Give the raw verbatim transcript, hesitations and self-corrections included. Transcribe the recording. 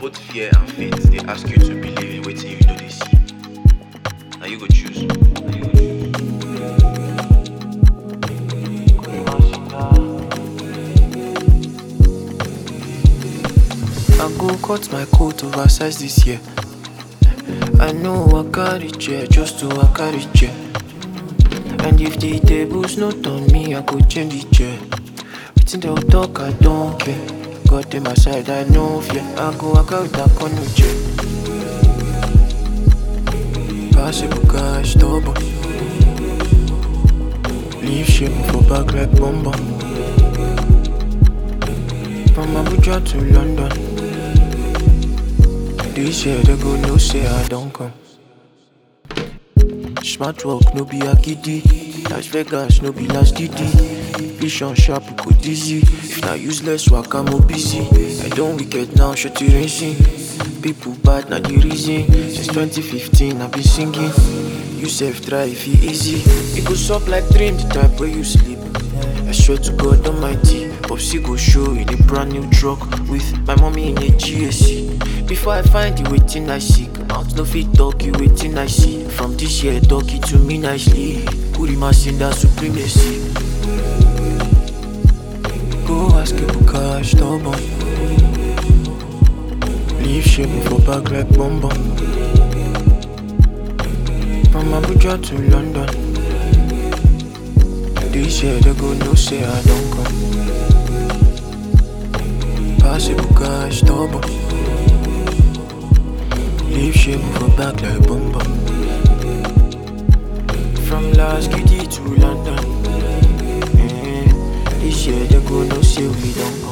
Both fear and faith, they ask you to believe in waiting you know they see. Now you go choose. Now you go choose. I go cut my coat oversize this year. I know I carry chair just to I carry chair. And if the tables not on me, I go change the chair. Waiting they'll talk, I don't care. Got them aside, I know fear. I go I got that corner chair. Possible cash, double. Leave shit for back like bomb bomb. From Abuja to London. This year they go no say I don't come. Smart work no be a kiddie. Las Vegas no be last D D. Vision sharp go dizzy. If not useless work I'm busy. I don't wicked now shut the racing. People bad not the reason. Since twenty fifteen I've been singing. You self try if it easy. It goes up like dream the type where you sleep. I swear to God Almighty, Popsy go show in a brand new truck with my mommy in a G S C. Before I find the waiting I seek, mouth no fit talk you waiting I see. From this year talk it to me nicely. Kurimas in that supremacy. Go ask you for cash, double. Leave shit for back like bomb bomb. From Abuja to London. This year they go no say I don't come. Possible cash, double. Leave shit for back like bomb bomb. From last Kitty to London. Mm, this year they go no say we don't come.